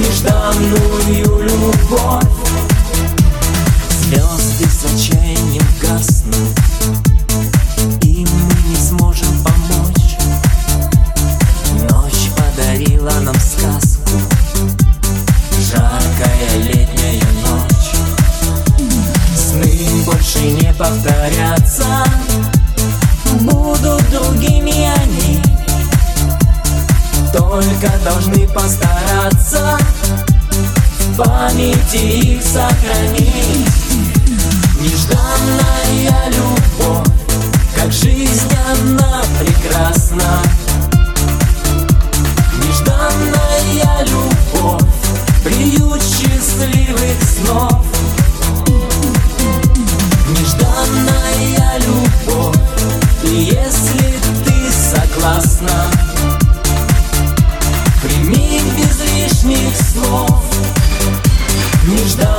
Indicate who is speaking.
Speaker 1: нежданную любовь. Звезды с отчаянием гаснут, и мы не сможем помочь. Ночь подарила нам сказку, жаркая летняя ночь. Сны больше не повторятся, будут другими они. Только должны постараться в памяти их сохранить. Нежданная любовь, как жизнь она прекрасна. Нежданная любовь, приют счастливых снов. Нежданная любовь, и если ты согласна, прими без лишних слов. Нежданная